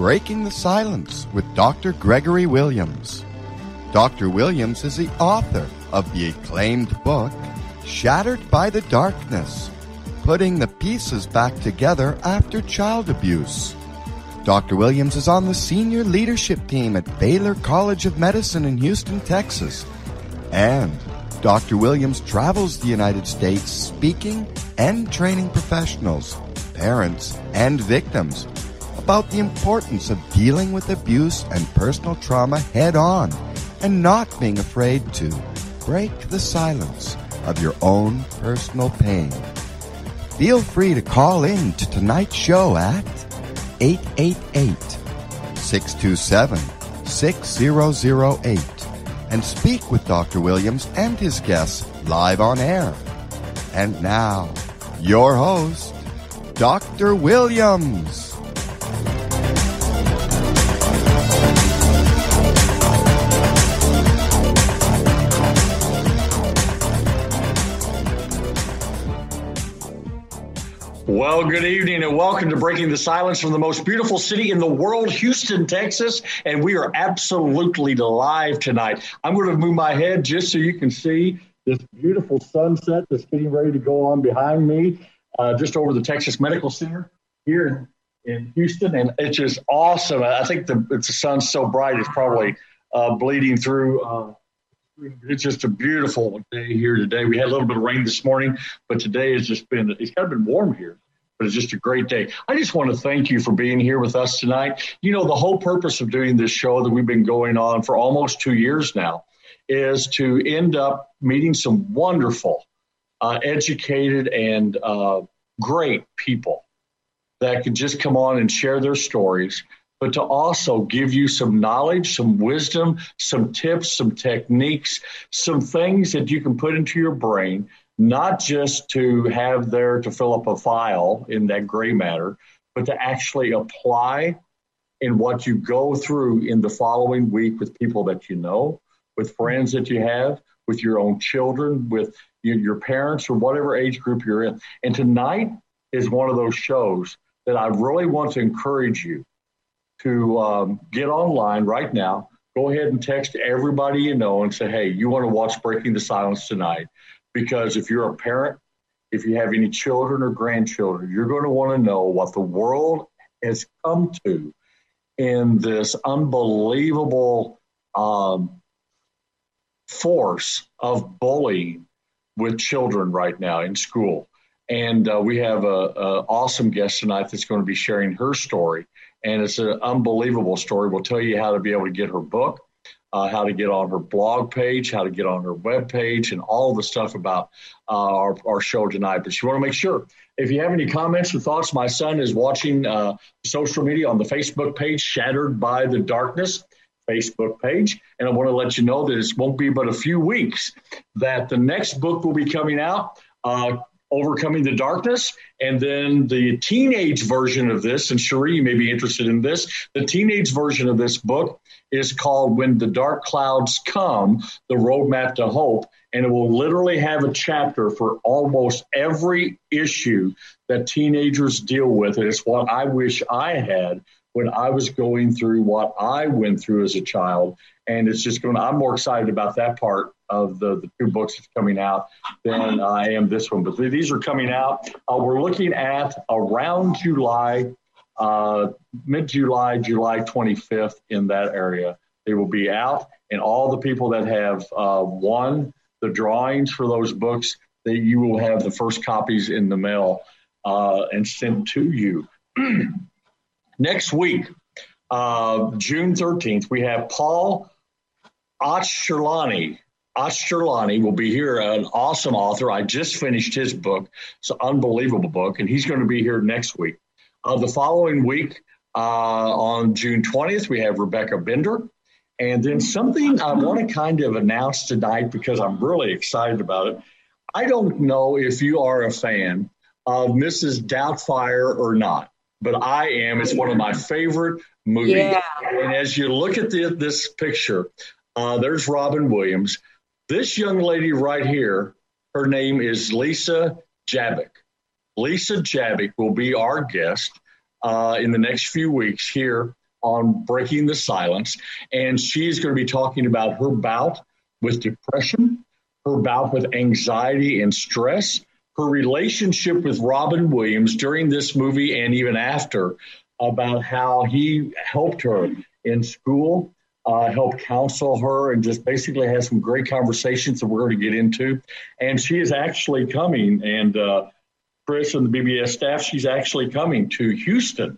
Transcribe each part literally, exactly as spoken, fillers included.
Breaking the Silence with Doctor Gregory Williams. Doctor Williams is the author of the acclaimed book, Shattered by the Darkness, Putting the Pieces Back Together After Child Abuse. Doctor Williams is on the senior leadership team at Baylor College of Medicine in Houston, Texas. And Doctor Williams travels the United States speaking and training professionals, parents, and victims about the importance of dealing with abuse and personal trauma head on and not being afraid to break the silence of your own personal pain. Feel free to call in to tonight's show at eight eight eight, six two seven, six zero zero eight and speak with Doctor Williams and his guests live on air. And now, your host, Doctor Williams. Well, good evening and welcome to Breaking the Silence from the most beautiful city in the world, Houston, Texas. And we are absolutely live tonight. I'm going to move my head just so you can see this beautiful sunset that's getting ready to go on behind me, uh, just over the Texas Medical Center here in, in Houston. And it's just awesome. I think the, it's the sun's so bright, it's probably uh, bleeding through. Uh, It's just a beautiful day here today. We had a little bit of rain this morning, but today has just been, it's kind of been warm here, but it's just a great day. I just want to thank you for being here with us tonight. You know, the whole purpose of doing this show that we've been going on for almost two years now is to end up meeting some wonderful, uh, educated, and uh, great people that could just come on and share their stories, but to also give you some knowledge, some wisdom, some tips, some techniques, some things that you can put into your brain, not just to have there to fill up a file in that gray matter, but to actually apply in what you go through in the following week with people that you know, with friends that you have, with your own children, with your parents, or whatever age group you're in. And tonight is one of those shows that I really want to encourage you to um, get online right now. Go ahead and text everybody you know and say, hey, you want to watch Breaking the Silence tonight? Because if you're a parent, if you have any children or grandchildren, you're going to want to know what the world has come to in this unbelievable um, force of bullying with children right now in school. And uh, we have an awesome guest tonight that's going to be sharing her story. And it's an unbelievable story. We'll tell you how to be able to get her book, uh, how to get on her blog page, how to get on her web page, and all the stuff about uh, our, our show tonight. But you want to make sure, if you have any comments or thoughts, my son is watching uh, social media on the Facebook page, Shattered by the Darkness Facebook page. And I want to let you know that it won't be but a few weeks that the next book will be coming out, uh, Overcoming the Darkness, and then the teenage version of this, and Cherie, you may be interested in this, the teenage version of this book is called When the Dark Clouds Come, The Roadmap to Hope, and it will literally have a chapter for almost every issue that teenagers deal with. And it's what I wish I had when I was going through what I went through as a child. And it's just going to, I'm more excited about that part of the, the two books that's coming out than I am this one. But these are coming out. Uh, we're looking at around July, uh, mid-July, July twenty-fifth, in that area. They will be out. And all the people that have uh, won the drawings for those books, that you will have the first copies in the mail uh, and sent to you. Next week, uh, June thirteenth, we have Paul Ochterlony. Ochterlony will be here, an awesome author. I just finished his book. It's an unbelievable book, and he's going to be here next week. Uh, the following week, uh, on June twentieth, we have Rebecca Bender. And then something I want to kind of announce tonight because I'm really excited about it. I don't know if you are a fan of Missus Doubtfire or not, but I am. It's one of my favorite movies. Yeah. And as you look at the, this picture, uh, there's Robin Williams. This young lady right here, her name is Lisa Jabick. Lisa Jabick will be our guest uh, in the next few weeks here on Breaking the Silence. And she's going to be talking about her bout with depression, her bout with anxiety and stress, her relationship with Robin Williams during this movie and even after, about how he helped her in school, uh, helped counsel her, and just basically had some great conversations that we're going to get into. And she is actually coming, and uh, Chris and the B B S staff, she's actually coming to Houston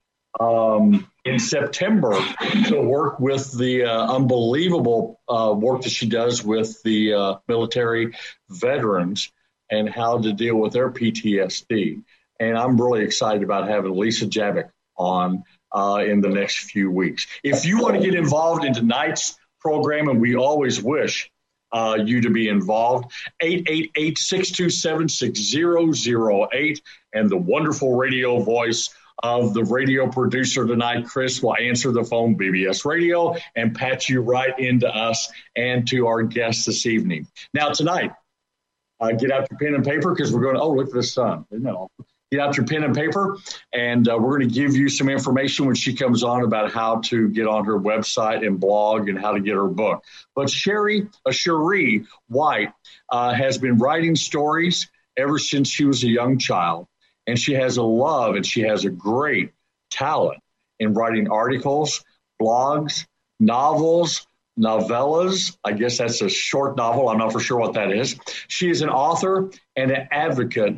um, in September to work with the uh, unbelievable uh, work that she does with the uh, military veterans and how to deal with their P T S D. And I'm really excited about having Lisa Jabic on uh, in the next few weeks. If you want to get involved in tonight's program, and we always wish uh, you to be involved, eight eight eight, six two seven, six zero zero eight, and the wonderful radio voice of the radio producer tonight, Chris, will answer the phone, B B S Radio, and patch you right into us and to our guests this evening. Now, tonight, uh, get out your pen and paper because we're going to, oh, look at the sun. Isn't that awesome? Get out your pen and paper, and uh, we're going to give you some information when she comes on about how to get on her website and blog and how to get her book. But Sherry, uh, Cherie White uh, has been writing stories ever since she was a young child, and she has a love and she has a great talent in writing articles, blogs, novels, novellas. I guess that's a short novel. I'm not for sure what that is. She is an author and an advocate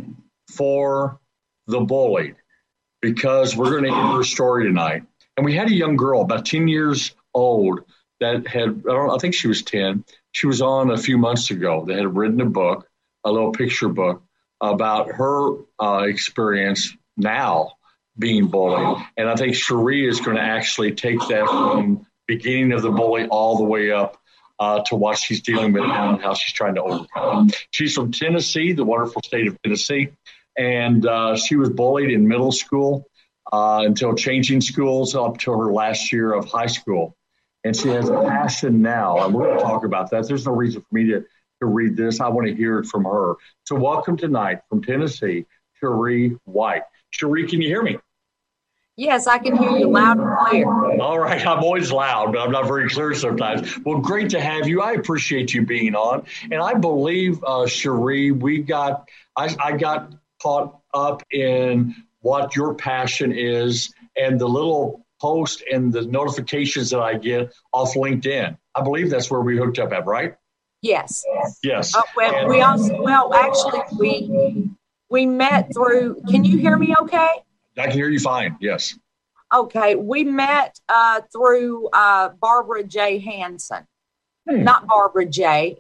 for the bullied, because we're going to hear her story tonight. And we had a young girl, about ten years old, that had, I, don't, I think she was ten. She was on a few months ago that had written a book, a little picture book, about her uh, experience now being bullied. And I think Cherie is going to actually take that from beginning of the bully all the way up uh, to what she's dealing with now and how she's trying to overcome it. She's from Tennessee, the wonderful state of Tennessee. And uh, she was bullied in middle school uh, until changing schools up to her last year of high school. And she has a passion now, and we're going to talk about that. There's no reason for me to, to read this. I want to hear it from her. So welcome tonight from Tennessee, Cherie White. Cherie, can you hear me? Yes, I can hear you loud and clear. All right. I'm always loud, but I'm not very clear sometimes. Well, great to have you. I appreciate you being on. And I believe, uh, Cherie, we got, I, I got caught up in what your passion is and the little post and the notifications that I get off LinkedIn. I believe that's where we hooked up at, right? Yes. Yes. Uh, well, and, we also, well, actually, we we met through. Can you hear me? Okay. I can hear you fine. Yes. Okay. We met uh, through uh, Barbara J. Hanson, hmm. not Barbara J.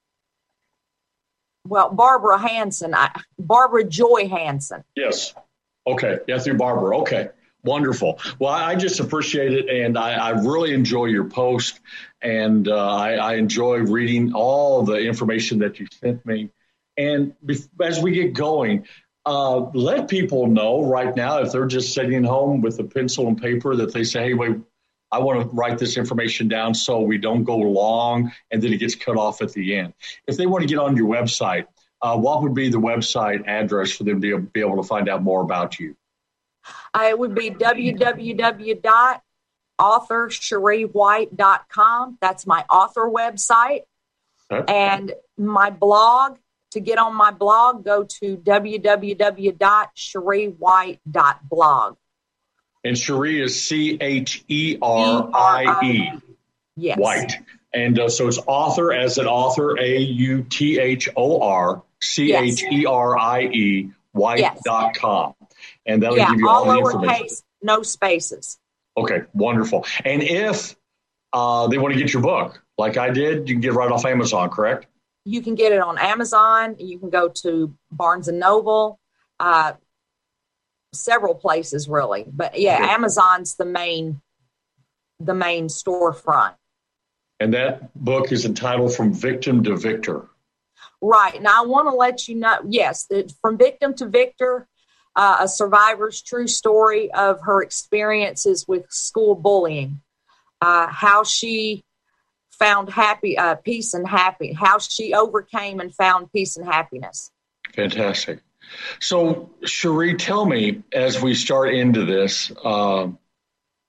Well, Barbara Hanson, I, Barbara Joy Hanson. Yes. Okay. Yeah, through Barbara. Okay. Wonderful. Well, I just appreciate it, and I, I really enjoy your post, and uh, I, I enjoy reading all the information that you sent me. And as we get going, uh, let people know right now, if they're just sitting home with a pencil and paper, that they say, hey, wait, I want to write this information down so we don't go long and then it gets cut off at the end. If they want to get on your website, uh, what would be the website address for them to be able to find out more about you? Uh, it would be w w w dot author cherie white dot com. That's my author website. Okay. And my blog, to get on my blog, go to w w w dot cherie white dot blog. And Cherie is C H E R I E. Yes. White. And uh, so it's author as an author, A U T H O R, C H E R I E, white dot com. Yes. And that'll yeah, give you all, all the information. Case, no spaces. Okay, wonderful. And if uh, they want to get your book, like I did, you can get it right off Amazon, correct? You can get it on Amazon. You can go to Barnes and Noble, uh, several places really. But yeah, okay. Amazon's the main, the main storefront. And that book is entitled From Victim to Victor. Right. Now I want to let you know, yes, From Victim to Victor. Uh, a survivor's true story of her experiences with school bullying, uh, how she found happy, uh, peace and happy, how she overcame and found peace and happiness. Fantastic. So, Cherie, tell me, as we start into this, uh,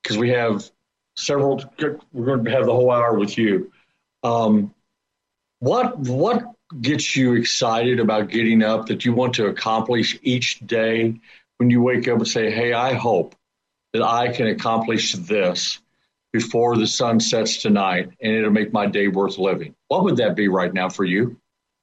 because we have several, we're going to have the whole hour with you. Um, what, what gets you excited about getting up that you want to accomplish each day when you wake up and say, hey, I hope that I can accomplish this before the sun sets tonight and it'll make my day worth living? What would that be right now for you?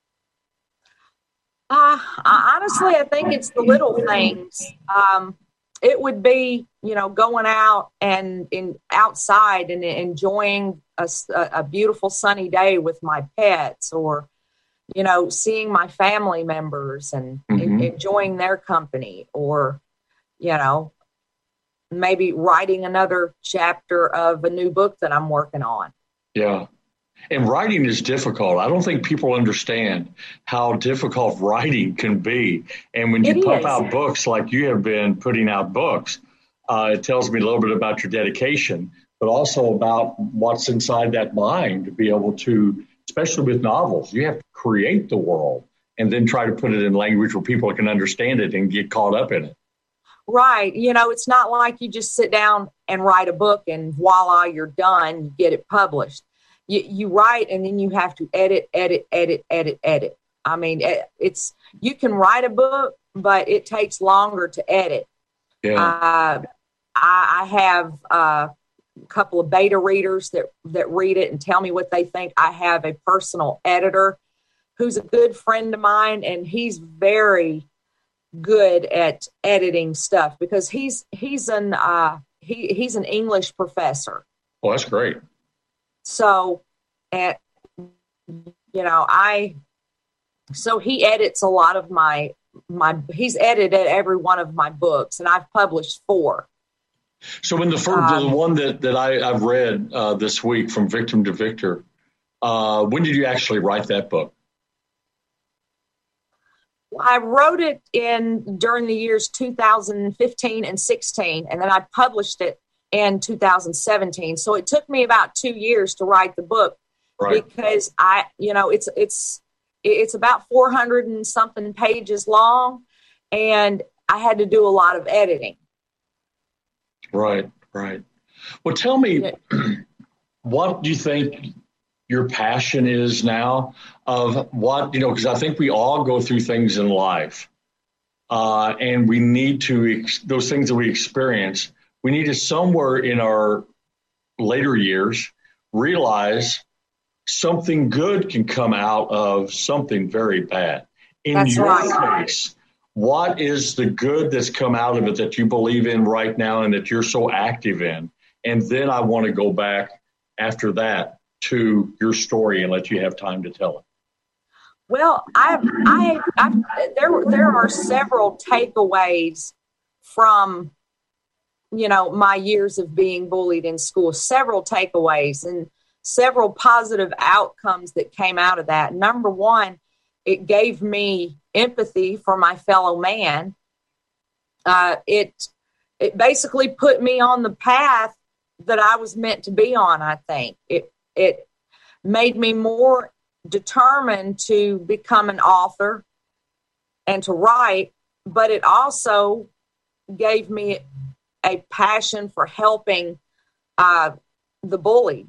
Uh, honestly, I think it's the little things. Um, it would be, you know, going out and in outside and enjoying a, a beautiful sunny day with my pets, or, you know, seeing my family members and mm-hmm. enjoying their company, or, you know, maybe writing another chapter of a new book that I'm working on. Yeah. And writing is difficult. I don't think people understand how difficult writing can be. And when you it pump is. out books like you have been putting out books, uh, it tells me a little bit about your dedication, but also about what's inside that mind to be able to, especially with novels, you have to create the world and then try to put it in language where people can understand it and get caught up in it. Right. You know, it's not like you just sit down and write a book and voila, you're done, you get it published. You, you write and then you have to edit, edit, edit, edit, edit. I mean, it's, you can write a book, but it takes longer to edit. Yeah. Uh, I, I have uh, a couple of beta readers that, that read it and tell me what they think. I have a personal editor who's a good friend of mine, and he's very good at editing stuff because he's, he's an, uh, he, he's an English professor. Oh, that's great. So, and, you know, I, so he edits a lot of my, my, he's edited every one of my books, and I've published four. So in the first, um, the one that, that I, I've read uh, this week, From Victim to Victor, uh, when did you actually write that book? I wrote it in during the years two thousand fifteen and sixteen, and then I published it in two thousand seventeen. So it took me about two years to write the book, right. because I, you know, it's, it's, it's about four hundred and something pages long, and I had to do a lot of editing. Right. Right. Well, tell me, yeah. What do you think your passion is now of what, you know, because I think we all go through things in life, uh, and we need to, ex- those things that we experience, we need to somewhere in our later years realize something good can come out of something very bad. In that's your right. case, what is the good that's come out of it that you believe in right now and that you're so active in? And then I want to go back after that to your story and let you have time to tell it. Well, I've, I, I've, there, there are several takeaways from, you know, my years of being bullied in school, several takeaways and several positive outcomes that came out of that. Number one, it gave me empathy for my fellow man. Uh, it, it basically put me on the path that I was meant to be on. I think it, it made me more determined to become an author and to write, but it also gave me a passion for helping uh, the bullied.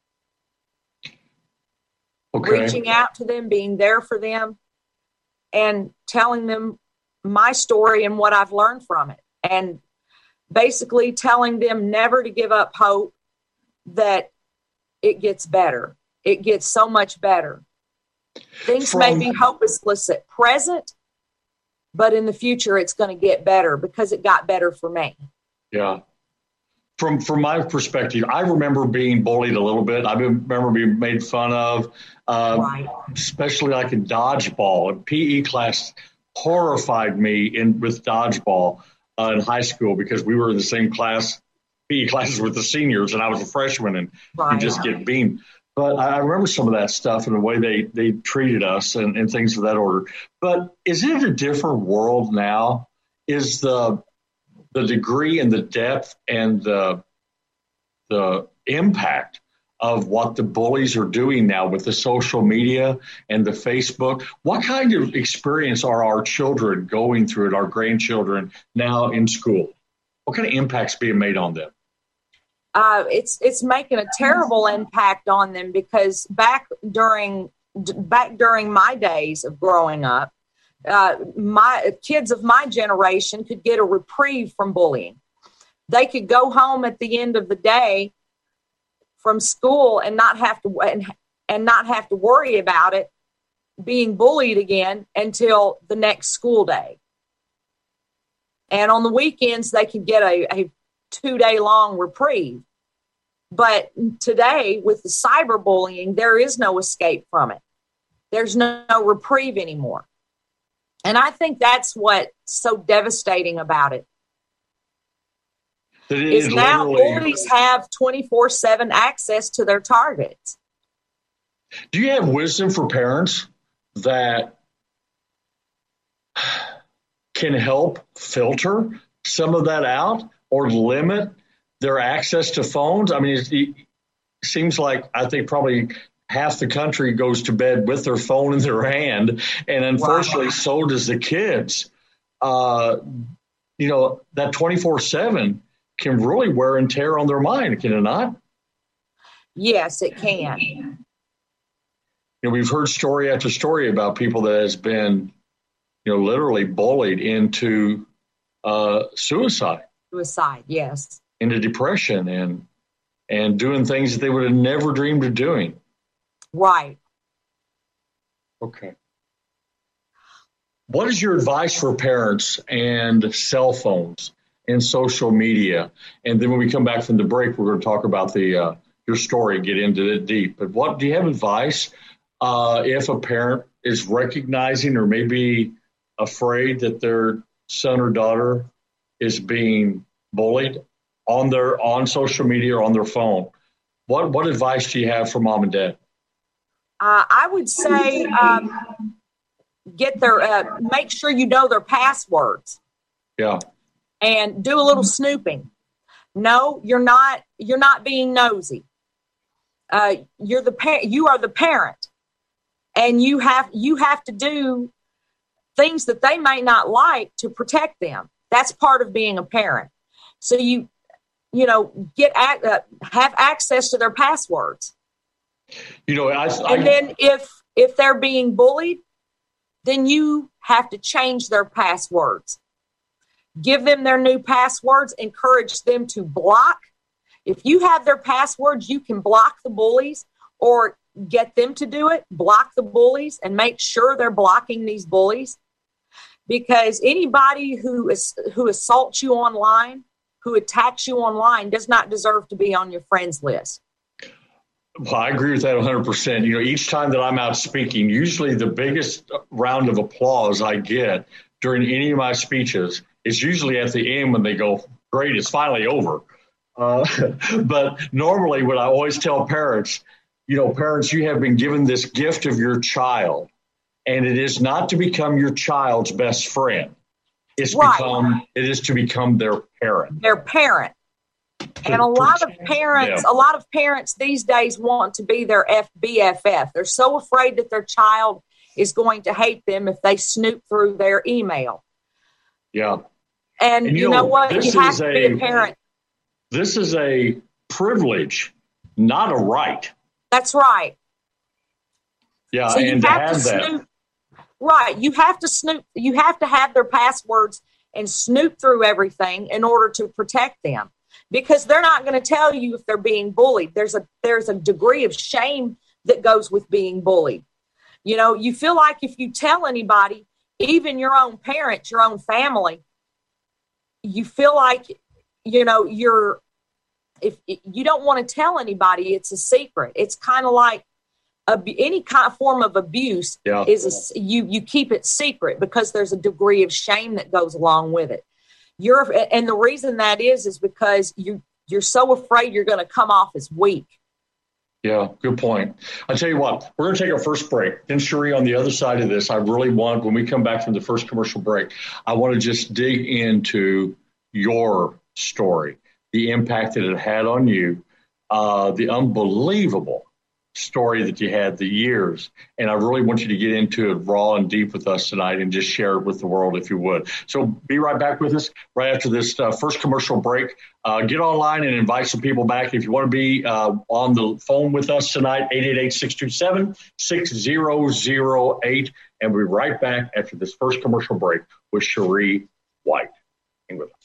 Okay. Reaching out to them, being there for them, and telling them my story and what I've learned from it. And basically telling them never to give up hope, that it gets better. It gets so much better. Things from, may be hopeless at present, but in the future it's going to get better because it got better for me. Yeah. From from my perspective, I remember being bullied a little bit. I remember being made fun of, uh, right. especially like in dodgeball. A P E class horrified me in with dodgeball uh, in high school because we were in the same class, P E classes with the seniors, and I was a freshman, and right. you just get beamed. But I remember some of that stuff and the way they, they treated us and, and things of that order. But is it a different world now? Is the the degree and the depth and the the impact of what the bullies are doing now with the social media and the Facebook? What kind of experience are our children going through it, our grandchildren now in school? What kind of impacts being made on them? uh, it's it's making a terrible impact on them, because back during back during my days of growing up, uh, my kids of my generation could get a reprieve from bullying. They could go home at the end of the day from school and not have to and, and not have to worry about it being bullied again until the next school day. And on the weekends, they could get a, a two-day long reprieve. But today, with the cyberbullying, there is no escape from it. There's no, no reprieve anymore. And I think that's what's so devastating about it. It is, is now bullies have twenty-four seven access to their targets. Do you have wisdom for parents that can help filter some of that out or limit their access to phones? I mean, it, it seems like I think probably half the country goes to bed with their phone in their hand, and unfortunately, wow. so does the kids. Uh, you know, that twenty-four seven can really wear and tear on their mind, can it not? Yes, it can. You know, we've heard story after story about people that has been, you know, literally bullied into uh, suicide. Suicide, yes. Into depression and and doing things that they would have never dreamed of doing. Right. Okay. What is your advice for parents and cell phones and social media? And then when we come back from the break, we're going to talk about the uh, your story, get into it deep. But what do you have advice uh, if a parent is recognizing or maybe afraid that their son or daughter is being bullied on their on social media or on their phone? What what advice do you have for mom and dad? Uh, I would say um, get their uh, make sure you know their passwords. Yeah. And do a little snooping. No, you're not. You're not being nosy. Uh, you're the pa- You are the parent, and you have you have to do things that they may not like to protect them. That's part of being a parent. So you, you know, get at, uh, have access to their passwords. You know, I, I, and then if if they're being bullied, then you have to change their passwords. Give them their new passwords. Encourage them to block. If you have their passwords, you can block the bullies or get them to do it. Block the bullies and make sure they're blocking these bullies. Because anybody who is who assaults you online, who attacks you online, does not deserve to be on your friends list. Well, I agree with that one hundred percent. You know, each time that I'm out speaking, usually the biggest round of applause I get during any of my speeches is usually at the end when they go, great, it's finally over. Uh, but normally what I always tell parents, you know, parents, you have been given this gift of your child, and it is not to become your child's best friend. It's right. become, it is to become their parent. Their parent. And a lot of parents, yeah. a lot of parents these days want to be their B F F. They're so afraid that their child is going to hate them if they snoop through their email. Yeah. And, and you, you know, know what? You have to be a, a parent. This is a privilege, not a right. That's right. Yeah, so and you have to have to that. Snoop, right. You have to snoop. You have to have their passwords and snoop through everything in order to protect them. Because they're not going to tell you if they're being bullied. There's a there's a degree of shame that goes with being bullied. You know, you feel like if you tell anybody, even your own parents, your own family, you feel like, you know, you're, if you don't want to tell anybody, it's a secret. It's kind of like a, any kind of form of abuse yeah. is a, you you keep it secret because there's a degree of shame that goes along with it. You're, and the reason that is, is because you, you're so afraid you're going to come off as weak. Yeah, good point. I tell you what, we're going to take our first break. Then, Cherie, on the other side of this, I really want, when we come back from the first commercial break, I want to just dig into your story, the impact that it had on you, uh, the unbelievable story that you had, the years. And I really want you to get into it raw and deep with us tonight and just share it with the world if you would. So be right back with us right after this uh, first commercial break. Uh, get online and invite some people back. If you want to be uh, on the phone with us tonight, eight eight eight, six two seven, six zero zero eight. And we'll be right back after this first commercial break with Cherie White. Hang with us.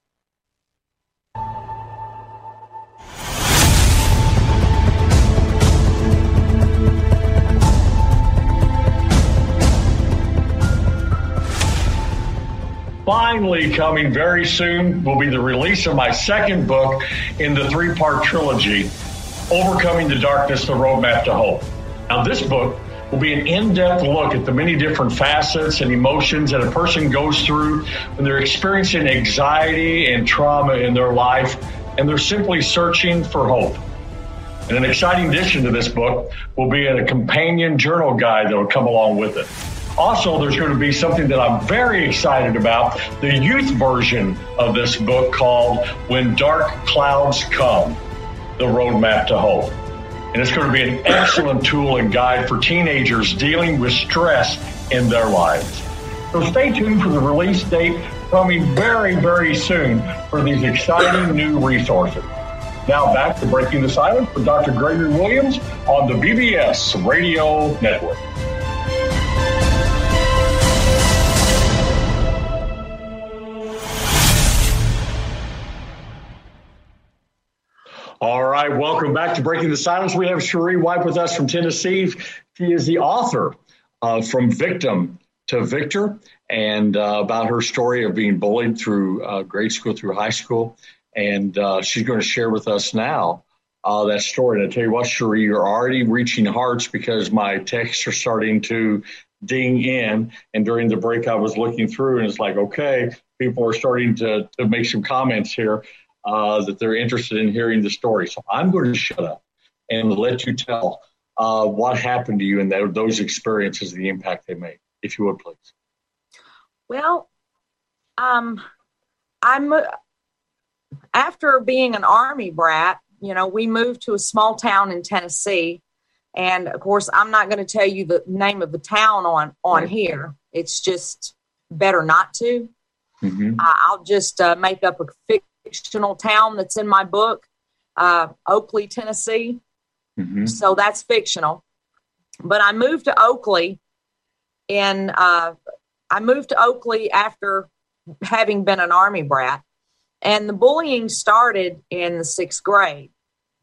Finally coming very soon will be the release of my second book in the three-part trilogy, Overcoming the Darkness, The Roadmap to Hope. Now, this book will be an in-depth look at the many different facets and emotions that a person goes through when they're experiencing anxiety and trauma in their life, and they're simply searching for hope. And an exciting addition to this book will be a companion journal guide that will come along with it. Also, there's going to be something that I'm very excited about, the youth version of this book called When Dark Clouds Come, The Roadmap to Hope. And it's going to be an excellent tool and guide for teenagers dealing with stress in their lives. So stay tuned for the release date coming very, very soon for these exciting new resources. Now back to Breaking the Silence with Doctor Gregory Williams on the B B S Radio Network. All right, welcome back to Breaking the Silence. We have Cherie White with us from Tennessee. She is the author of From Victim to Victor, and uh, about her story of being bullied through uh, grade school, through high school. And uh, she's going to share with us now uh, that story. And I tell you what, Cherie, you're already reaching hearts because my texts are starting to ding in. And during the break, I was looking through, and it's like, okay, people are starting to, to make some comments here. Uh, that they're interested in hearing the story. So I'm going to shut up and let you tell uh, what happened to you and that, those experiences, the impact they made, if you would, please. Well, um, I'm after being an Army brat, you know, we moved to a small town in Tennessee. And of course, I'm not going to tell you the name of the town on, on right. here. It's just better not to. Mm-hmm. Uh, I'll just uh, make up a fic- fictional town that's in my book, uh, Oakley, Tennessee. Mm-hmm. So that's fictional. But I moved to Oakley in, uh, I moved to Oakley after having been an Army brat. And the bullying started in the sixth grade.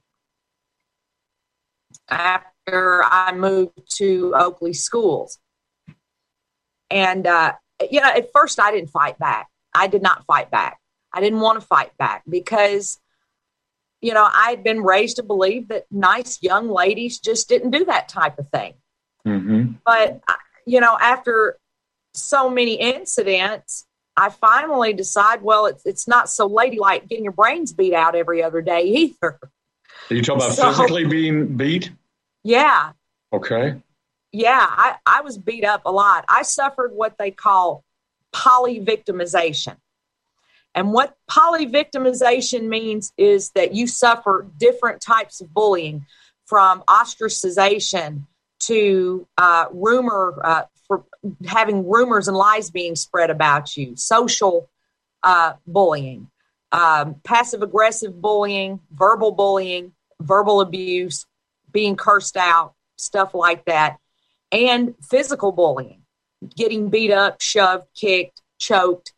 After I moved to Oakley schools. And, uh, you know, at first I didn't fight back. I did not fight back. I didn't want to fight back because, you know, I had been raised to believe that nice young ladies just didn't do that type of thing. Mm-hmm. But, you know, after so many incidents, I finally decide, well, it's it's not so ladylike getting your brains beat out every other day either. Are you talking about so, physically being beat? Yeah. Okay. Yeah, I, I was beat up a lot. I suffered what they call polyvictimization. And what polyvictimization means is that you suffer different types of bullying, from ostracization to uh, rumor, uh, for having rumors and lies being spread about you, social uh, bullying, um, passive-aggressive bullying, verbal bullying, verbal abuse, being cursed out, stuff like that, and physical bullying, getting beat up, shoved, kicked, choked.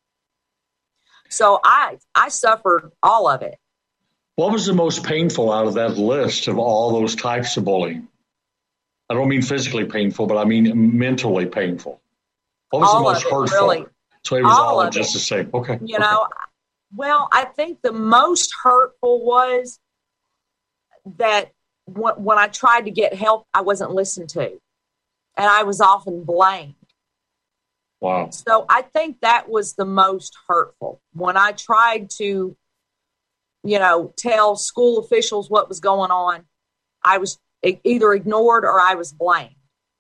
So I I suffered all of it. What was the most painful out of that list of all those types of bullying? I don't mean physically painful, but I mean mentally painful. What was all the most it, hurtful? Really. So it was all, all just the same. Okay. You okay. know, well, I think the most hurtful was that when I tried to get help, I wasn't listened to, and I was often blamed. Wow. So I think that was the most hurtful, when I tried to, you know, tell school officials what was going on. I was either ignored or I was blamed.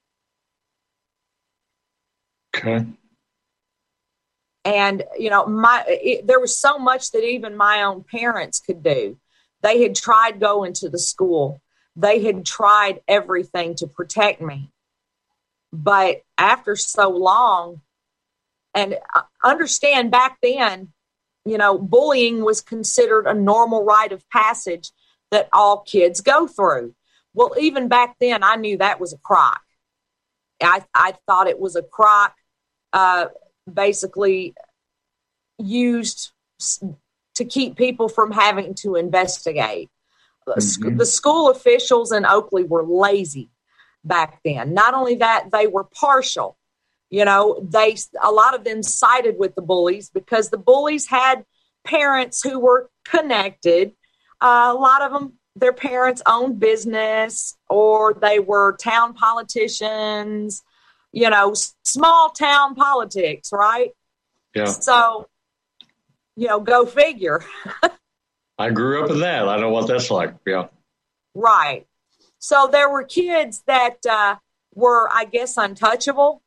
Okay. And, you know, my it, there was so much that even my own parents could do. They had tried going to the school. they had tried everything to protect me. But after so long, and understand back then, you know, bullying was considered a normal rite of passage that all kids go through. Well, even back then, I knew that was a crock. I, I thought it was a crock, uh, basically used to keep people from having to investigate. Mm-hmm. The school officials in Oakley were lazy back then. Not only that, they were partial. You know, they a lot of them sided with the bullies because the bullies had parents who were connected. Uh, a lot of them, their parents owned business, or they were town politicians, you know, small town politics, right? Yeah. So, you know, go figure. I grew up in that. I know what that's like. Yeah. Right. So there were kids that uh, were, I guess, untouchable.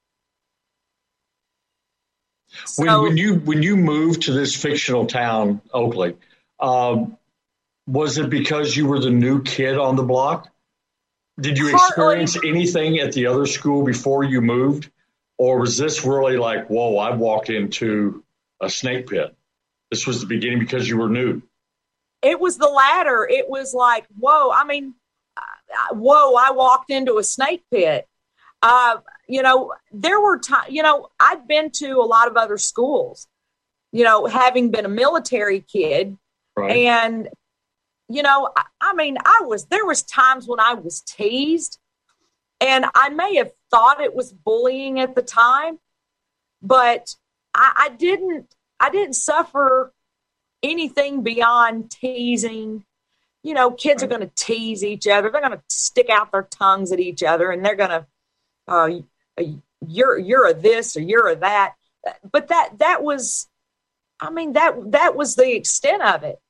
When, so, when you when you moved to this fictional town, Oakley, um, was it because you were the new kid on the block? Did you experience partly, anything at the other school before you moved? Or was this really like, whoa, I walked into a snake pit? This was the beginning because you were new. It was the latter. It was like, whoa, I mean, uh, whoa, I walked into a snake pit. Uh, you know, there were times, you know, I've been to a lot of other schools, you know, having been a military kid. Right. And, you know, I, I mean, I was, there was times when I was teased, and I may have thought it was bullying at the time, but I, I didn't, I didn't suffer anything beyond teasing. You know, kids right. are going to tease each other. They're going to stick out their tongues at each other, and they're going to, uh, you're, you're a this or you're a that. But that, that was, I mean, that, that was the extent of it.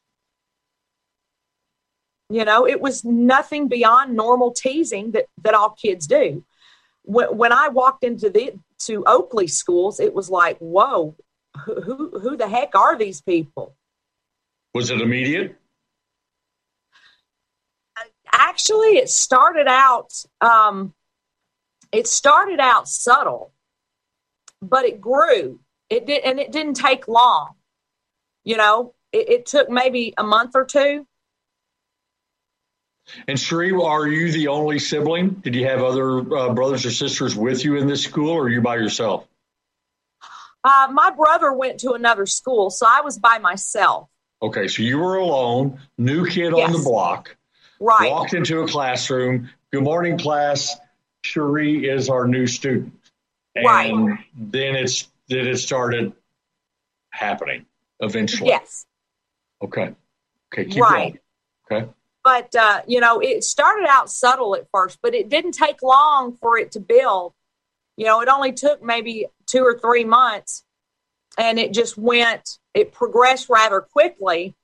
You know, it was nothing beyond normal teasing that, that all kids do. When, when I walked into the, to Oakley schools, it was like, whoa, who, who, who the heck are these people? Was it immediate? Actually, it started out, um, it started out subtle, but it grew. It did, and it didn't take long. You know, it, it took maybe a month or two. And Cherie, are you the only sibling? Did you have other uh, brothers or sisters with you in this school, or are you by yourself? Uh, my brother went to another school, so I was by myself. Okay, so you were alone, new kid yes. on the block. Right. Walked into a classroom. Good morning, class. Cherie is our new student. And right. then it's then it started happening eventually. Yes. Okay. Okay. Keep right. going. Okay. But, uh, you know, it started out subtle at first, but it didn't take long for it to build. You know, it only took maybe two or three months, and it just went, it progressed rather quickly.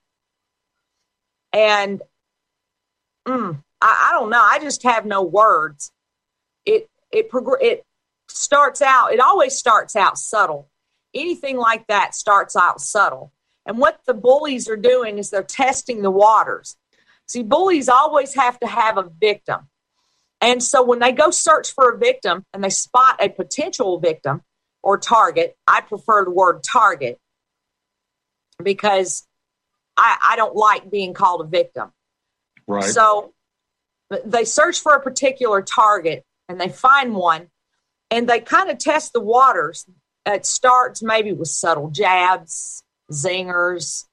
And mm, I, I don't know. I just have no words. It, it, prog- it starts out, it always starts out subtle. Anything like that starts out subtle. And what the bullies are doing is they're testing the waters. See, bullies always have to have a victim. And so when they go search for a victim and they spot a potential victim or target, I prefer the word target because I, I don't like being called a victim. Right. So they search for a particular target and they find one, and they kind of test the waters. It starts maybe with subtle jabs, zingers,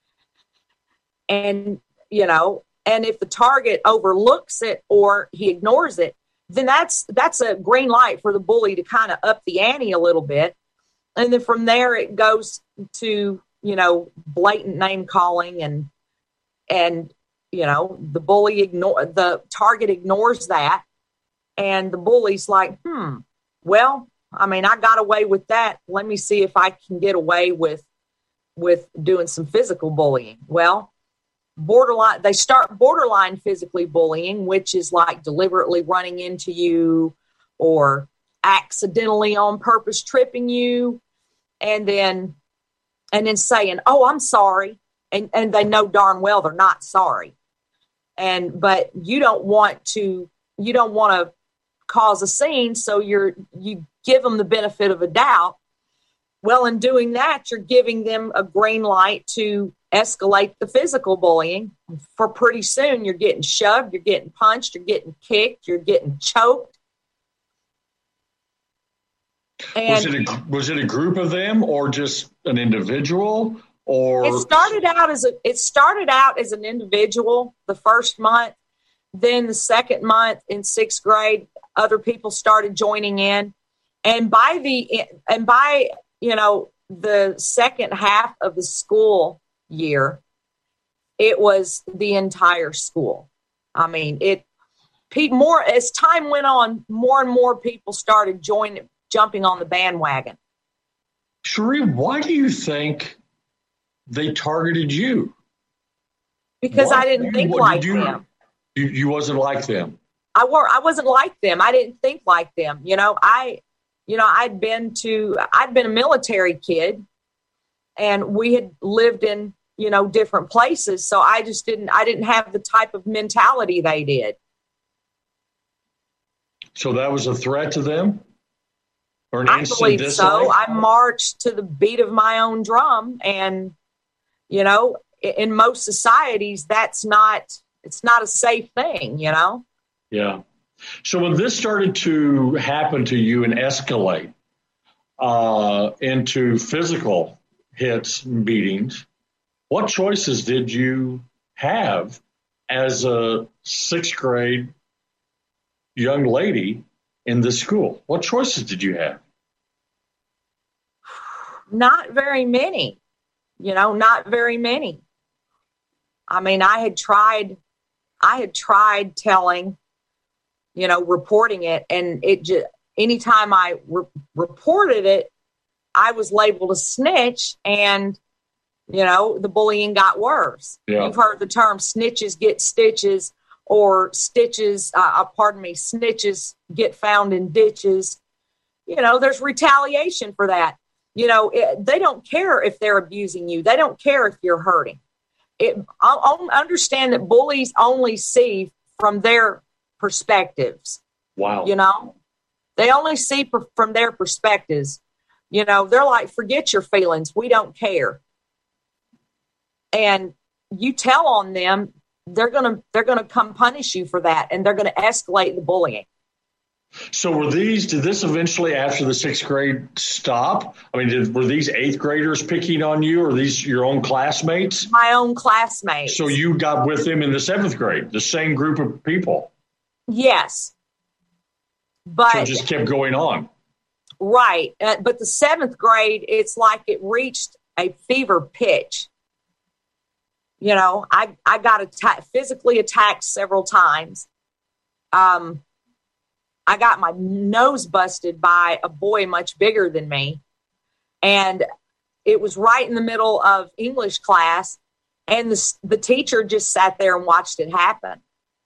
and, you know, and if the target overlooks it or he ignores it, then that's that's a green light for the bully to kind of up the ante a little bit. And then from there it goes to, you know, blatant name calling, and and you know, the bully ignore the target ignores that, and the bully's like, hmm, well, I mean, I got away with that. Let me see if I can get away with with doing some physical bullying. Well, borderline, they start borderline physically bullying, which is like deliberately running into you or accidentally on purpose tripping you, and then and then saying, oh, I'm sorry. And, and they know darn well they're not sorry. And, but you don't want to, you don't want to cause a scene. So you're, you give them the benefit of a doubt. Well, in doing that, you're giving them a green light to escalate the physical bullying. For pretty soon, you're getting shoved, you're getting punched, you're getting kicked, you're getting choked. And was it a, was it a group of them or just an individual? Or it started out as a it started out as an individual the first month. Then the second month in sixth grade, other people started joining in, and by the and by you know the second half of the school year, it was the entire school. I mean, it more as time went on, more and more people started joining, jumping on the bandwagon. Sheree, why do you think they targeted you? Because what? I didn't think what, like you, them. You, you wasn't like them. I were. I wasn't like them. I didn't think like them. You know, I, you know, I'd been to, I'd been a military kid, and we had lived in, you know, different places. So I just didn't, I didn't have the type of mentality they did. So that was a threat to them? Or an I instant believe dislike? so. I marched to the beat of my own drum, and, you know, in most societies, that's not, it's not a safe thing, you know? Yeah. So when this started to happen to you and escalate uh, into physical hits and beatings, what choices did you have as a sixth grade young lady in this school? What choices did you have? Not very many, you know, not very many. I mean, I had tried, I had tried telling, you know, reporting it, and it just, anytime I re- reported it, I was labeled a snitch, and, you know, the bullying got worse. Yeah. You've heard the term snitches get stitches, or stitches, uh, pardon me, snitches get found in ditches. You know, there's retaliation for that. You know, it, they don't care if they're abusing you. They don't care if you're hurting. It, I'll understand that bullies only see from their perspectives. Wow. You know, they only see per, from their perspectives. You know, they're like, forget your feelings. We don't care. And you tell on them, they're going to, they're going to come punish you for that. And they're going to escalate the bullying. So were these, did this eventually after the sixth grade stop? I mean, did, were these eighth graders picking on you, or these your own classmates? My own classmates. So you got with them in the seventh grade, the same group of people? Yes. But so it just kept going on. Right. Uh, but the seventh grade, it's like it reached a fever pitch. You know, I, I got atta- physically attacked several times. Um, I got my nose busted by a boy much bigger than me. And it was right in the middle of English class. And the, the teacher just sat there and watched it happen.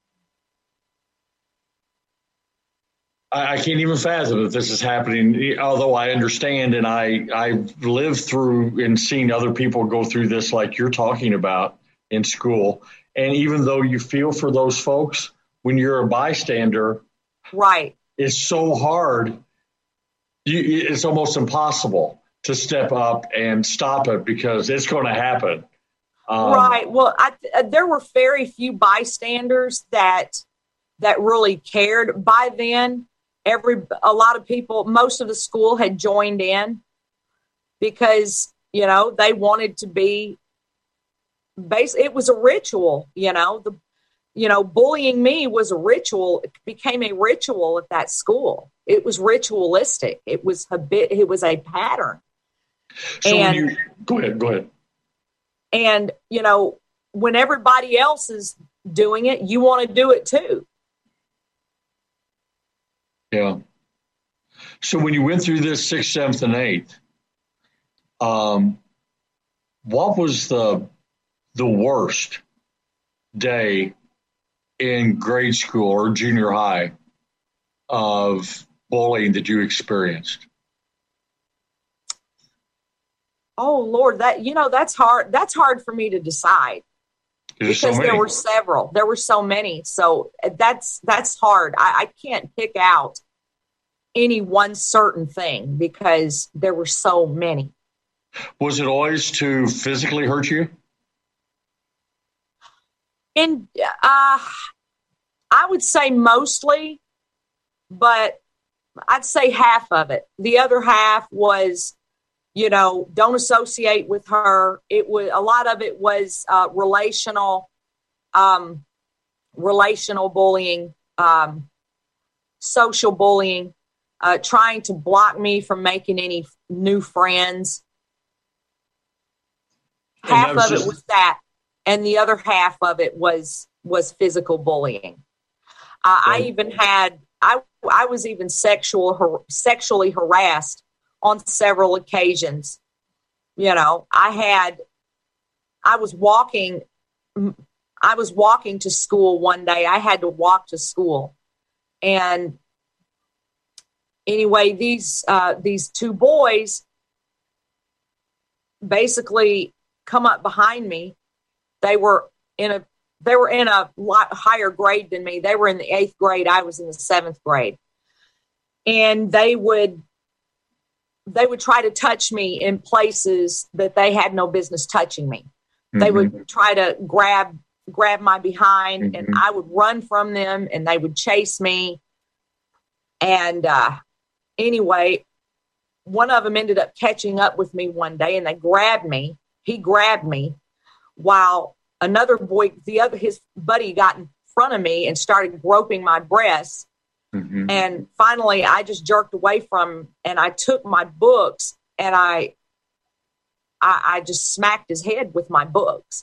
I, I can't even fathom that this is happening, although I understand, and I, I've lived through and seen other people go through this like you're talking about in school. And even though you feel for those folks, when you're a bystander, right, it's so hard. You, it's almost impossible to step up and stop it because it's going to happen. Um, right. Well, I, there were very few bystanders that that really cared. By then, every a lot of people, most of the school had joined in because, you know, they wanted to be. Base. It was a ritual, you know. The You know, bullying me was a ritual. It became a ritual at that school. It was ritualistic. It was a bit. It was a pattern. So and, when you go ahead, go ahead. And you know, when everybody else is doing it, you want to do it too. Yeah. So when you went through this sixth, seventh, and eighth, um, what was the the worst day in grade school or junior high of bullying that you experienced? Oh Lord, that, you know, that's hard. That's hard for me to decide. There's because so there were several. There were so many. So that's that's hard. I, I can't pick out any one certain thing because there were so many. Was it always to physically hurt you? And uh, I would say mostly, but I'd say half of it. The other half was, you know, don't associate with her. It was a lot of it was uh, relational, um, relational bullying, um, social bullying, uh, trying to block me from making any new friends. Half of it was that, and the other half of it was was physical bullying. Uh, I even had I I was even sexual har- sexually harassed on several occasions. You know, I had, I was walking, I was walking to school one day. I had to walk to school. And anyway, these, uh, these two boys basically come up behind me. They were in a, they were in a lot higher grade than me. They were in the eighth grade. I was in the seventh grade. And they would, they would try to touch me in places that they had no business touching me. Mm-hmm. They would try to grab, grab my behind mm-hmm. and I would run from them and they would chase me. And, uh, anyway, one of them ended up catching up with me one day and they grabbed me. He grabbed me while another boy, the other, his buddy got in front of me and started groping my breasts. Mm-hmm. And finally, I just jerked away from him and I took my books and I, I, I just smacked his head with my books.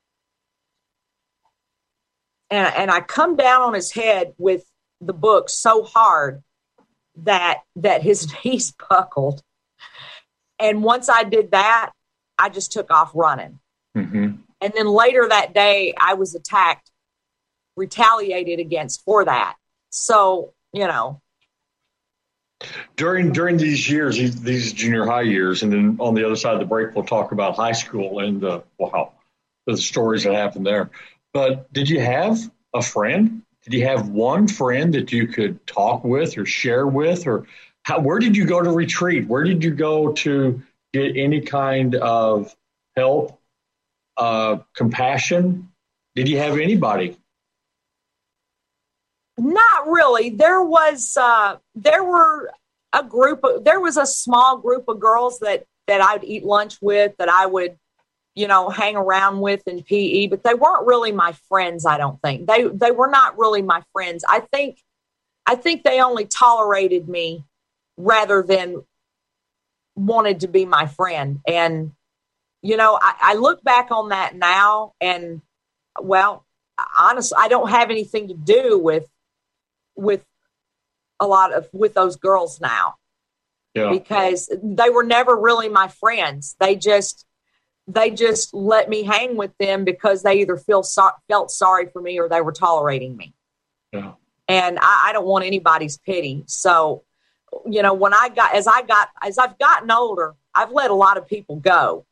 And, and I come down on his head with the book so hard that, that his knees buckled. And once I did that, I just took off running. Mm-hmm. And then later that day, I was attacked, retaliated against for that. So, you know. During during these years, these, these junior high years, and then on the other side of the break, we'll talk about high school and the, wow, the stories that happened there. But did you have a friend? Did you have one friend that you could talk with or share with? Or how, where did you go to retreat? Where did you go to get any kind of help, uh, compassion? Did you have anybody? Not really. There was, uh, there were a group of, there was a small group of girls that, that I'd eat lunch with, that I would, you know, hang around with in P E, but they weren't really my friends. I don't think they, they were not really my friends. I think, I think they only tolerated me rather than wanted to be my friend. And, you know, I, I look back on that now and, well, honestly, I don't have anything to do with, with a lot of, with those girls now, yeah. Because they were never really my friends. They just, they just let me hang with them because they either feel so, felt sorry for me or they were tolerating me. Yeah. And I, I don't want anybody's pity. So, you know, when I got, as I got, as I've gotten older, I've let a lot of people go.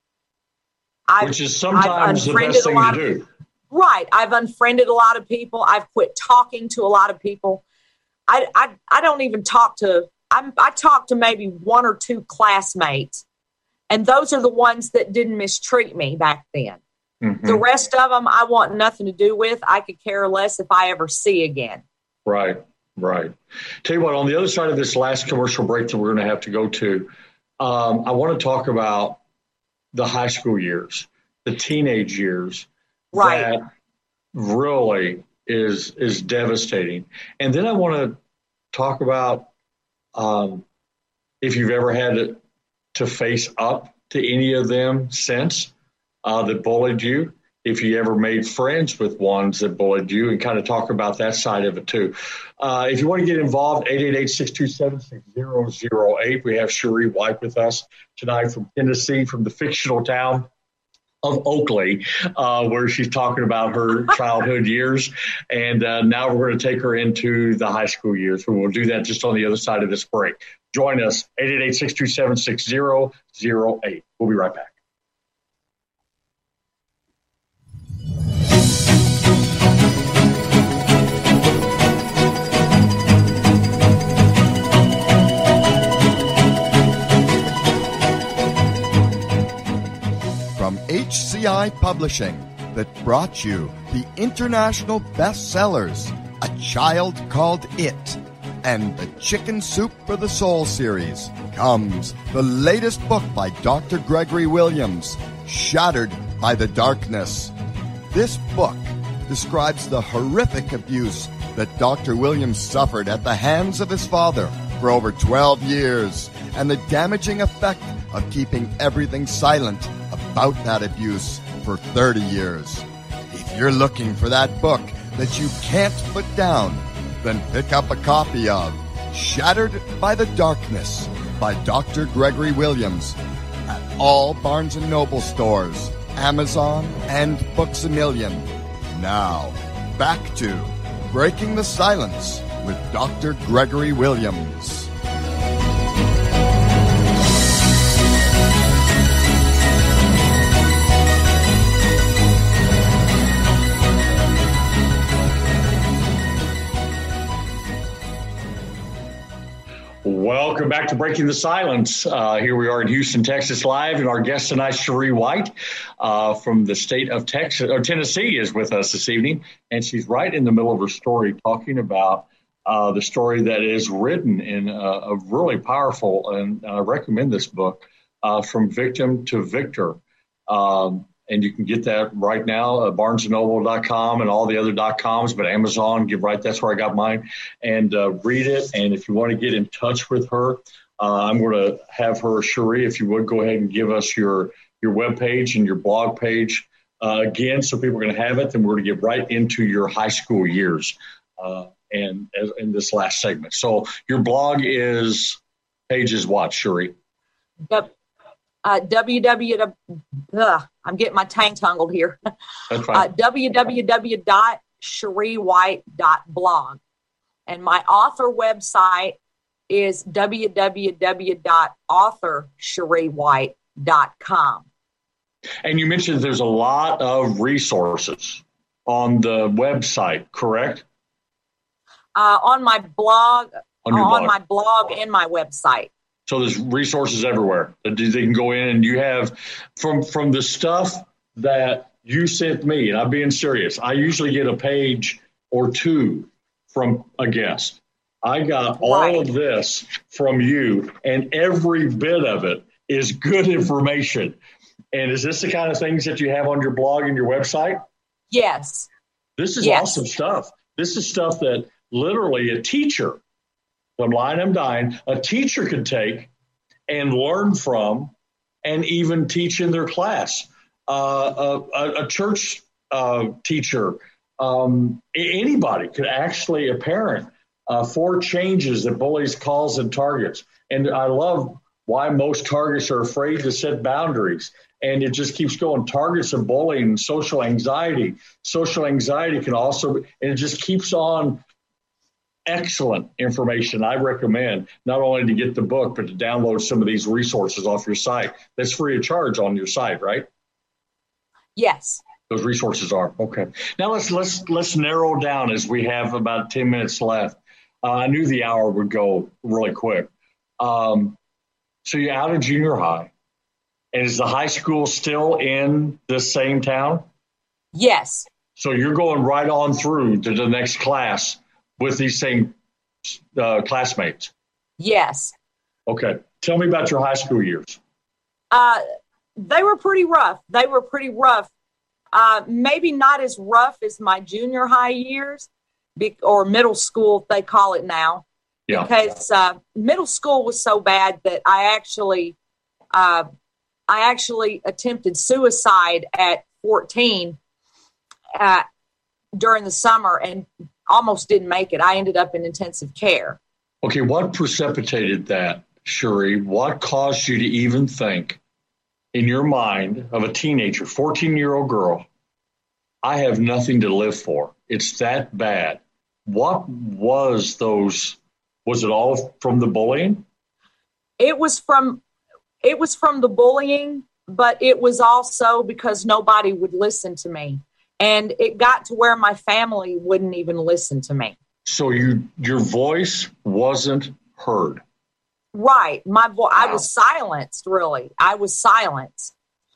I've, Which is sometimes the best thing to do. Of, right. I've unfriended a lot of people. I've quit talking to a lot of people. I, I, I don't even talk to, I'm, I talk to maybe one or two classmates. And those are the ones that didn't mistreat me back then. Mm-hmm. The rest of them, I want nothing to do with. I could care less if I ever see again. Right, right. Tell you what, on the other side of this last commercial break that we're going to have to go to, um, I want to talk about the high school years, the teenage years. Right. That really is is devastating. And then I want to talk about um, if you've ever had to, to face up to any of them since uh, that bullied you, if you ever made friends with ones that bullied you, and kind of talk about that side of it too. Uh, if you want to get involved, eight eight eight, six two seven, six zero zero eight. We have Cherie White with us tonight from Tennessee, from the fictional town of Oakley, uh, where she's talking about her childhood years. And uh, now we're going to take her into the high school years. So we'll do that just on the other side of this break. Join us, eight eight eight, six two seven, six zero zero eight. We'll be right back. C I Publishing that brought you the international bestsellers, A Child Called It, and the Chicken Soup for the Soul series, comes the latest book by Doctor Gregory Williams, Shattered by the Darkness. This book describes the horrific abuse that Doctor Williams suffered at the hands of his father for over twelve years, and the damaging effect of keeping everything silent about that abuse for thirty years. If you're looking for that book that you can't put down, then pick up a copy of Shattered by the Darkness by Doctor Gregory Williams at all Barnes and Noble stores, Amazon, and Books A Million. Now, back to Breaking the Silence with Doctor Gregory Williams. Welcome back to Breaking the Silence. Uh, here we are in Houston, Texas, live, and our guest tonight, Cherie White, uh, from the state of Texas or Tennessee, is with us this evening, and she's right in the middle of her story, talking about uh, the story that is written in a, a really powerful, and I recommend this book, uh, From Victim to Victor. Um, And you can get that right now at barnes and noble dot com and all the other dot coms, but Amazon, give right, that's where I got mine, and uh, read it. And if you want to get in touch with her, uh, I'm going to have her, Cherie, if you would, go ahead and give us your, your webpage and your blog page uh, again, so people are going to have it. Then we're going to get right into your high school years uh, and as, in this last segment. So your blog is, page is what, Cherie? Yep. Uh, www. Uh, I'm getting my tongue tangled here. That's fine. Uh, www dot cherie white dot blog, and my author website is www dot author cherie white dot com. And you mentioned there's a lot of resources on the website, correct? Uh, on my blog, on, your on blog. my blog and my website. So there's resources everywhere that they can go in, and you have from from the stuff that you sent me, and I'm being serious. I usually get a page or two from a guest. I got all right. of this from you, and every bit of it is good information. And is this the kind of things that you have on your blog and your website? Yes. This is yes. awesome stuff. This is stuff that literally a teacher, I'm lying, I'm dying, a teacher could take and learn from and even teach in their class. Uh, a, a church uh, teacher, um, anybody could actually, a parent, uh, four changes that bullies calls and targets. And I love why most targets are afraid to set boundaries. And it just keeps going. Targets of bullying, social anxiety. Social anxiety can also, and it just keeps on. Excellent information. I recommend not only to get the book, but to download some of these resources off your site. That's free of charge on your site, right? Yes. Those resources are. Okay. Now let's let's let's narrow down as we have about ten minutes left. Uh, I knew the hour would go really quick. Um, so you're out of junior high. And is the high school still in the same town? Yes. So you're going right on through to the next class with these same uh, classmates? Yes. Okay. Tell me about your high school years. Uh, they were pretty rough. They were pretty rough. Uh, maybe not as rough as my junior high years be- or middle school, they call it now. Yeah. Because uh, middle school was so bad that I actually, uh, I actually attempted suicide at fourteen uh, during the summer and almost didn't make it. I ended up in intensive care. Okay, what precipitated that, Cherie? What caused you to even think in your mind of a teenager, fourteen-year-old girl, I have nothing to live for? It's that bad. What was those, was it all from the bullying? It was from, it was from the bullying, but it was also because nobody would listen to me. And it got to where my family wouldn't even listen to me. So you, your voice wasn't heard. Right. My vo- wow. I was silenced, really. I was silenced.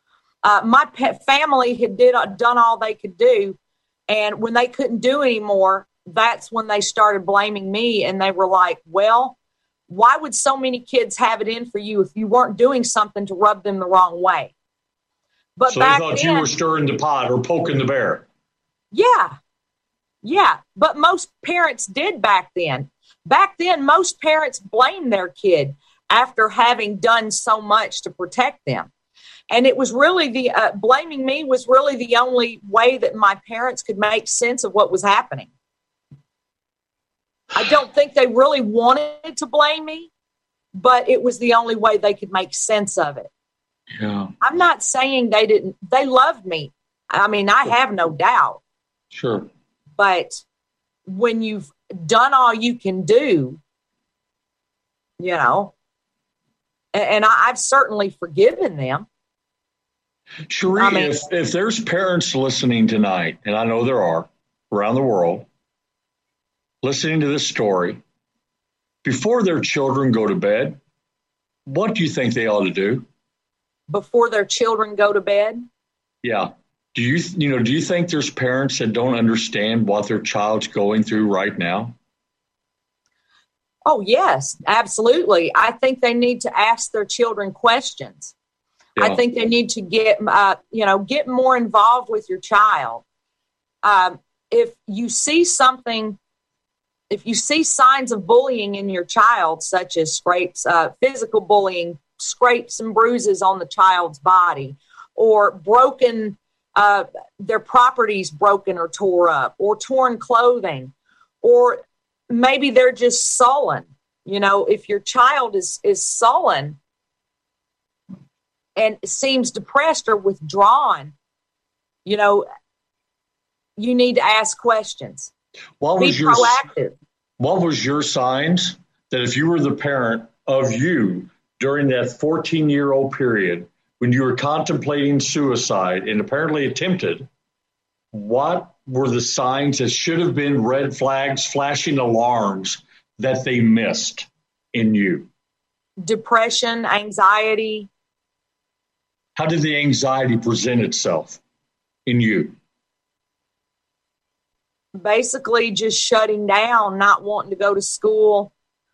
Uh, my pet family had did done all they could do, and when they couldn't do anymore, that's when they started blaming me, and they were like, well, why would so many kids have it in for you if you weren't doing something to rub them the wrong way? But so they back thought then, you were stirring the pot or poking the bear. Yeah. Yeah. But most parents did back then. Back then, most parents blamed their kid after having done so much to protect them. And it was really the, uh, blaming me was really the only way that my parents could make sense of what was happening. I don't think they really wanted to blame me, but it was the only way they could make sense of it. Yeah. I'm not saying they didn't, they loved me. I mean, I have no doubt. Sure. But when you've done all you can do, you know, and, and I, I've certainly forgiven them. Cherie, I mean, if, if there's parents listening tonight, and I know there are around the world, listening to this story, before their children go to bed, what do you think they ought to do? Before their children go to bed? Yeah. Do you, you know, do you think there's parents that don't understand what their child's going through right now? Oh, yes, absolutely. I think they need to ask their children questions. Yeah. I think they need to get, uh, you know, get more involved with your child. Um, if you see something, if you see signs of bullying in your child, such as scrapes, uh, physical bullying, scrapes and bruises on the child's body, or broken, uh, their properties broken or tore up, or torn clothing, or maybe they're just sullen. You know, if your child is, is sullen and seems depressed or withdrawn, you know, you need to ask questions. What Be was your, proactive. What was your signs that if you were the parent of you during that fourteen-year-old period when you were contemplating suicide and apparently attempted, what were the signs that should have been red flags, flashing alarms that they missed in you? Depression, anxiety. How did the anxiety present itself in you? Basically just shutting down, not wanting to go to school.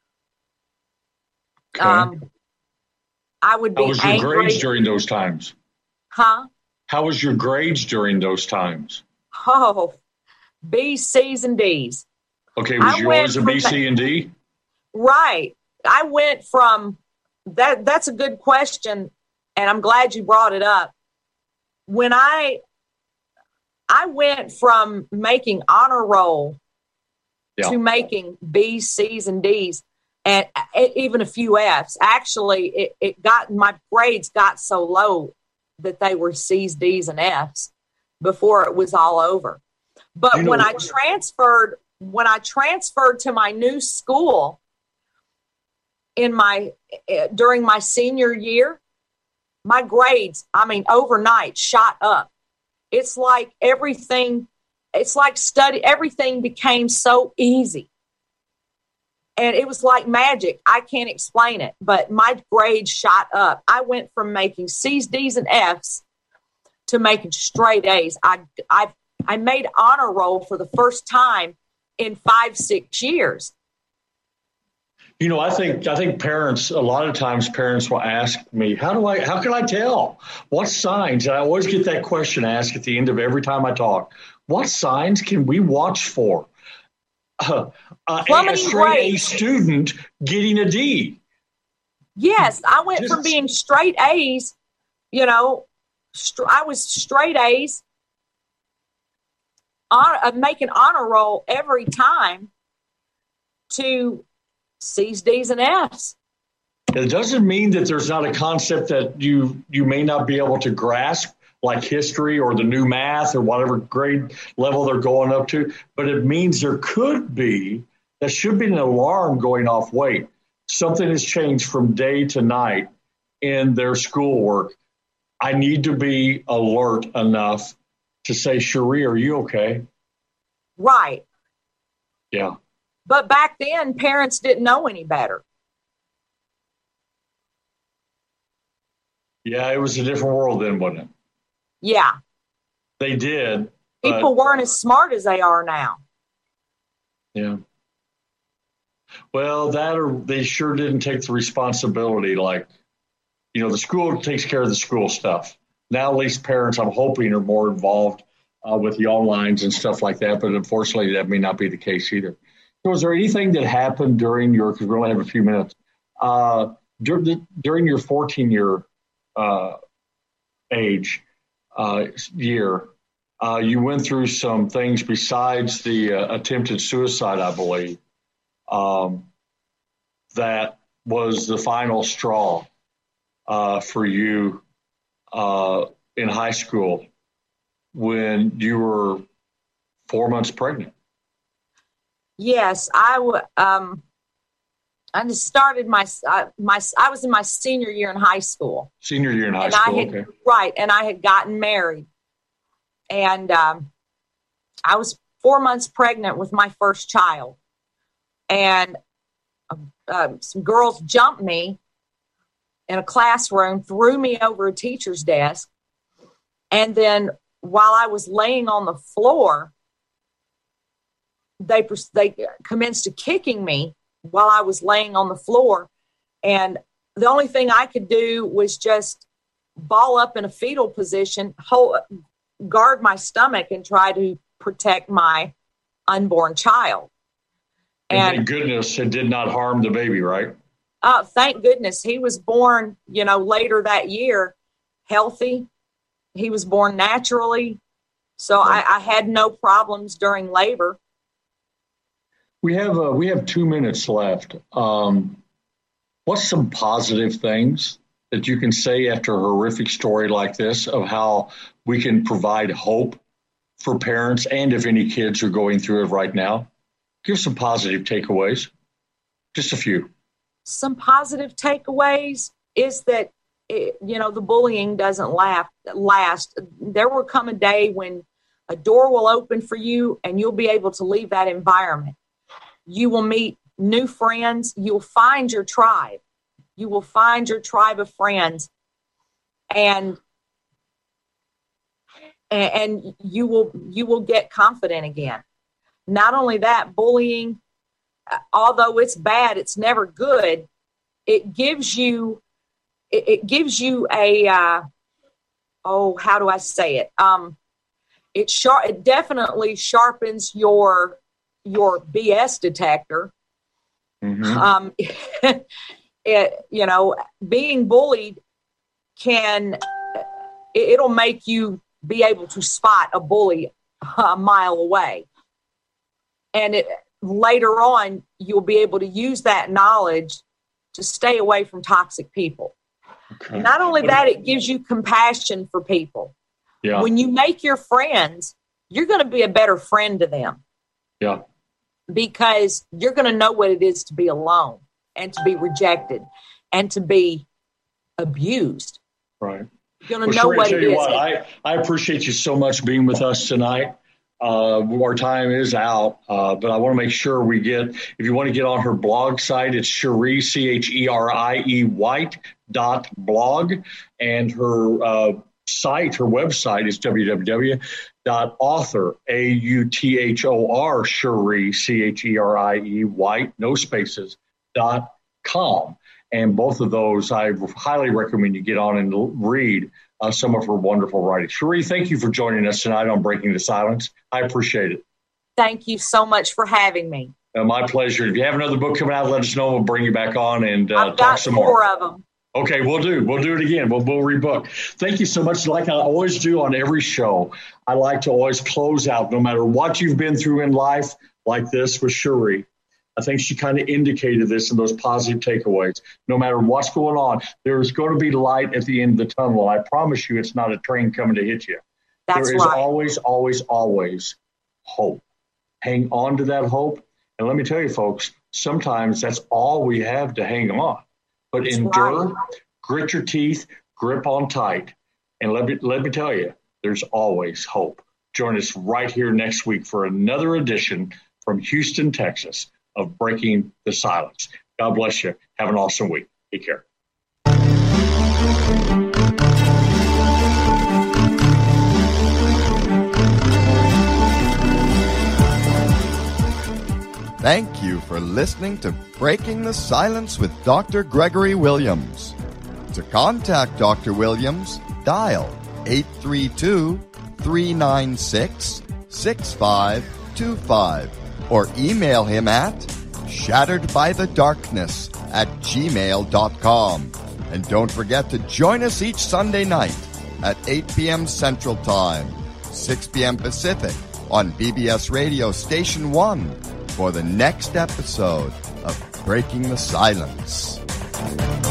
Okay. Um, I would be How was your angry. grades during those times? Huh? How was your grades during those times? Oh, B's, C's, and D's. Okay, was I you went always a from B, the- C, and D? Right. I went from that. That's a good question. And I'm glad you brought it up. When I, I went from making honor roll Yeah. to making B's, C's, and D's, and even a few F's. Actually, it, it got, my grades got so low that they were C's, D's, and F's before it was all over. But You know- when I transferred, when I transferred to my new school in my, during my senior year, my grades, I mean, overnight shot up. It's like everything, it's like study, everything became so easy. And it was like magic. I can't explain it, but my grades shot up. I went from making C's, D's, and F's to making straight A's. I, I, I made honor roll for the first time in five, six years. You know, I think I think parents, a lot of times parents will ask me, how do I, how can I tell? What signs? And I always get that question asked at the end of every time I talk. What signs can we watch for? Uh, uh, a straight A student getting a D. Yes, I went Just, from being straight A's, you know, str- I was straight A's, on, uh, making honor roll every time, to C's, D's, and F's. It doesn't mean that there's not a concept that you you may not be able to grasp, like history or the new math or whatever grade level they're going up to, but it means there could be, there should be an alarm going off. Wait, something has changed from day to night in their schoolwork. I need to be alert enough to say, Cherie, are you okay? Right. Yeah. But back then, parents didn't know any better. Yeah, it was a different world then, wasn't it? Yeah. They did. People but, weren't as smart as they are now. Yeah. Well, that or they sure didn't take the responsibility. Like, you know, the school takes care of the school stuff. Now, at least parents, I'm hoping, are more involved uh, with the onlines and stuff like that. But unfortunately, that may not be the case either. So, is there anything that happened during your, because we only have a few minutes, uh, during, the, during your fourteen-year uh, age uh, year, uh, you went through some things besides the uh, attempted suicide, I believe, um, that was the final straw uh, for you uh, in high school when you were four months pregnant. Yes, I w- um, I just started my uh, my. I was in my senior year in high school. Senior year in high and school, I had, okay. Right, and I had gotten married, and um, I was four months pregnant with my first child, and uh, some girls jumped me in a classroom, threw me over a teacher's desk, and then while I was laying on the floor, they they commenced to kicking me while I was laying on the floor. And the only thing I could do was just ball up in a fetal position, hold, guard my stomach, and try to protect my unborn child. And, and thank goodness it did not harm the baby, right? Uh, thank goodness. He was born, you know, later that year, healthy. He was born naturally. So I, I had no problems during labor. We have uh, we have two minutes left. Um, what's some positive things that you can say after a horrific story like this of how we can provide hope for parents and if any kids are going through it right now? Give some positive takeaways. Just a few. Some positive takeaways is that, it, you know, the bullying doesn't laugh, last. There will come a day when a door will open for you and you'll be able to leave that environment. You will meet new friends. You'll find your tribe. You will find your tribe of friends, and and you will you will get confident again. Not only that, bullying, although it's bad, it's never good. It gives you it, it gives you a uh, oh, how do I say it? Um, it sharp. It definitely sharpens your your B S detector. Mm-hmm. Um, it, you know, being bullied can, it, it'll make you be able to spot a bully a mile away. And it, later on, you'll be able to use that knowledge to stay away from toxic people. Okay. Not only that, it gives you compassion for people. Yeah. When you make your friends, you're going to be a better friend to them. Yeah. Because you're going to know what it is to be alone and to be rejected and to be abused. Right. You're going to well, know what it is. What, I, I appreciate you so much being with us tonight. Uh, our time is out, uh, but I want to make sure we get, if you want to get on her blog site, it's Cherie, C H E R I E White dot blog. And her uh, site, her website is w w w dot author, A U T H O R, Cherie, C H E R I E, White, no spaces, dot com. And both of those, I highly recommend you get on and read uh, some of her wonderful writing. Cherie, thank you for joining us tonight on Breaking the Silence. I appreciate it. Thank you so much for having me. Uh, my pleasure. If you have another book coming out, let us know. We'll bring you back on and uh, I've talk some more. I've got four of them. Okay, we'll do. We'll do it again. We'll, we'll rebook. Thank you so much. Like I always do on every show, I like to always close out, no matter what you've been through in life, like this with Cherie. I think she kind of indicated this in those positive takeaways. No matter what's going on, there's going to be light at the end of the tunnel. I promise you it's not a train coming to hit you. That's there is right. always, always, always hope. Hang on to that hope. And let me tell you, folks, sometimes that's all we have to hang on. But That's endure, right. Grit your teeth, grip on tight. And let me, let me tell you, there's always hope. Join us right here next week for another edition from Houston, Texas, of Breaking the Silence. God bless you. Have an awesome week. Take care. Thank you for listening to Breaking the Silence with Doctor Gregory Williams. To contact Doctor Williams, dial eight three two, three nine six, six five two five or email him at shatteredbythedarkness at gmail dot com. And don't forget to join us each Sunday night at eight p.m. Central Time, six p.m. Pacific on B B S Radio Station one for the next episode of Breaking the Silence.